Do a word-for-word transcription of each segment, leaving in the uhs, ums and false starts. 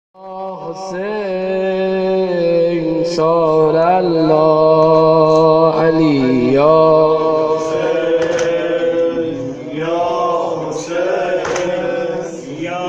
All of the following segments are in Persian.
حسین صار الله علی یا حسین یا حسین یا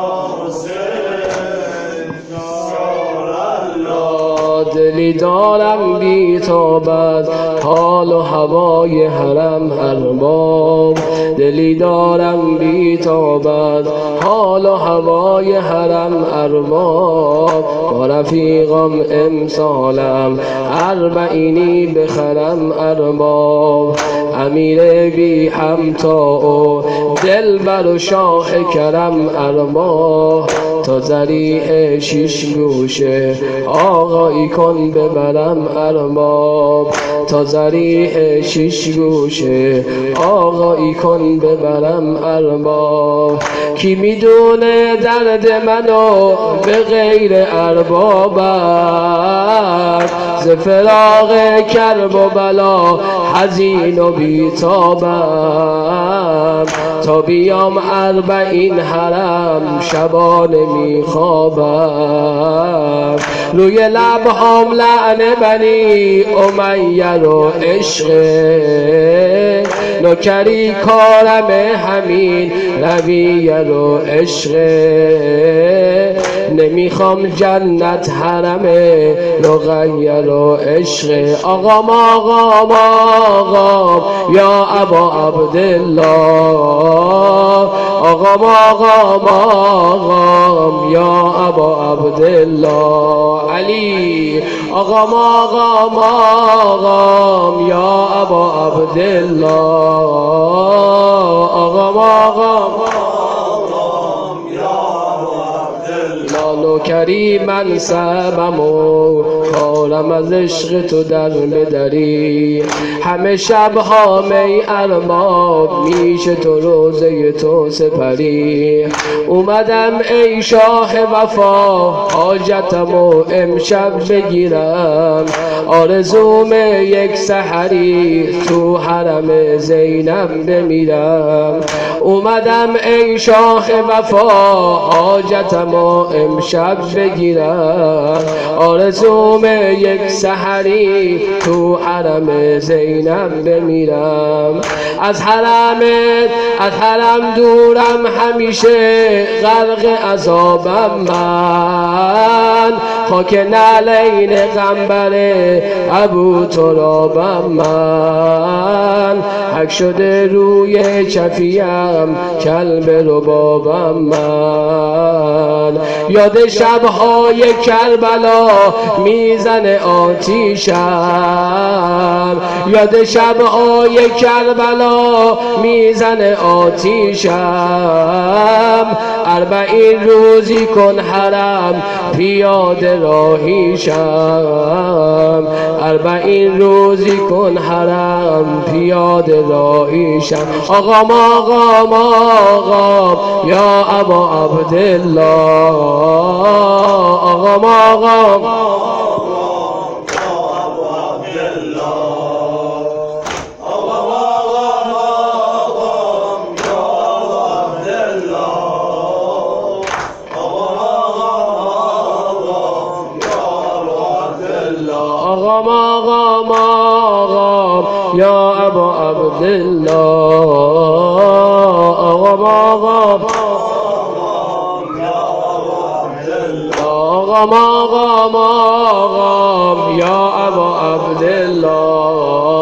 حسین صار الله. دلی دارم بی تابت حال و هوای حرم ارباب، دلی دارم بی تابت حال و هوای حرم ارباب. با رفیقم امسالم اربعینی بخرم ارباب. امیر بی همتا و دلبر و شاه کرم ارباب. تا ذریع شیش گوشه آقایی کن ببرم ارباب. تا ذریع شیش گوشه آقایی کن ببرم ارباب. کی میدونه درد منو به غیر اربابت، ز فراق کرب و بلا حزین و بیتابم. تا بیام اربعین حرم شبانه میخوابم. روی لبهام لعنه بنی امیه رو عشق، نوکری کارم همین رویه رو عشق. نمیخوام جنت حرم رقیه رو عشق. آقام آقام آقام یا ابا عبدالله، آقام آقام آقام یا ابا عبدالله علی. آقام آقام آقام یا ابا عبدالله، آقام آقام نوکری منصبم و کارم از عشق تو در بدری. همه شبها می ارباب میشه تو روزه تو سپری. اومدم ای شاه وفا حاجتم و امشب بگیرم. آرزوم یک سحری تو حرم زینب بمیرم. اومدم ای شاه وفا حاجتم و امشب بگیرم. آرزوم یک سحری تو حرم زینب بمیرم. از حرمت از حرم دورم همیشه غرق عذابم من. خاک نعلین غمبر ابو ترابم من. حک شده روی چفیم کلب ربابم من. یاد شبهای کربلا میزنه آتیشم. یاد شبهای کربلا میزنه آتیشم. اربعین روزی کن حرم پیاده راهیشم. اربعین روزی کن حرم پیاده راهیشم. آقام آقام آقام یا ابا عبدالله، آقام آقام آقام آقام آقام یا ابا عبدالله، آقام آقام آقام آقام آقام یا ابا عبدالله.